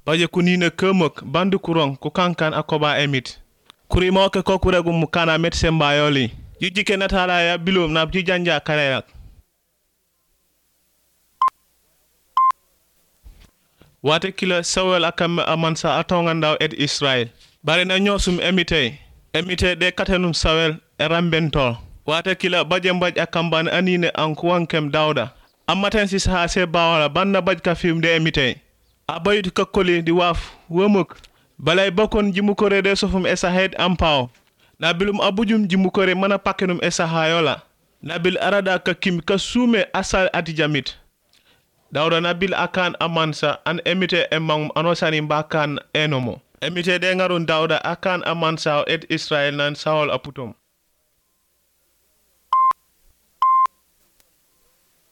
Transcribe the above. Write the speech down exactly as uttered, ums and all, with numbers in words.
baje kunine kemek bandu kurong kukankan akoba emit kuri moke ko kuregu mukana met sembayoli jijike natala ya bilum na jijanja kareyak wate kila sawel akam amansa atongandaw et Israel bare na nyosum emite emite de katenum sawel e rambentol wate kila baje mbaj akamban anine ankuwankem dawda amaten sis ha se bawala banna baj ka film de emite abayut kakkoli di waf womuk balay bokon jimukore de sofum esa head ampaw nabilum abujum jimukore mana pakenum esa hayola nabil arada ka kim ka sume asal atijamit dawda nabil akan amansa an emite emang anosani mbakan enomo emite de ngarun dawda akan amansa et Israel nan sawol aputum